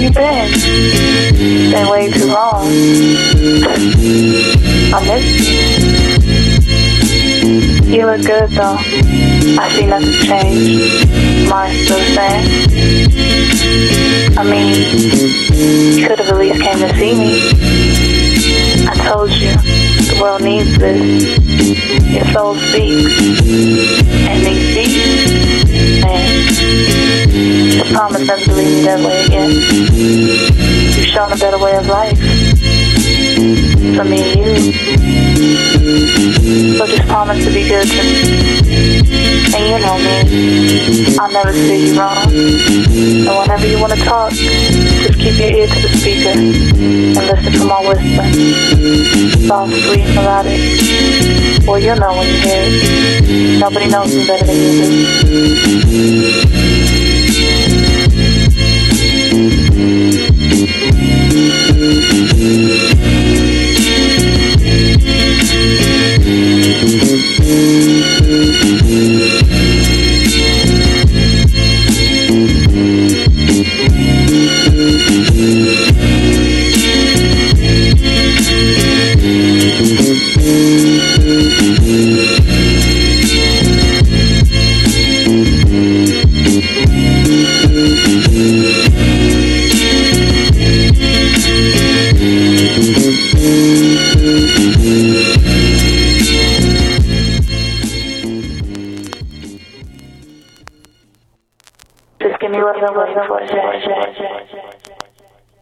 you been? Been way too long. I missed you. You look good though. I see nothing's changed. Mine's still the same. I mean, you could have at least came to see me. I told you, the world needs this. Your soul speaks. And these beats, man, just promise never to leave me that way again. You've shown a better way of life for me and you. So just promise to be good to me. And you know me, I'll never steer you wrong. And whenever you want to talk, just keep your ear to the speaker and listen for my whisper. Soft, sweet, melodic. Well, you'll know when you hear it. Nobody knows me better than you do. Just give me what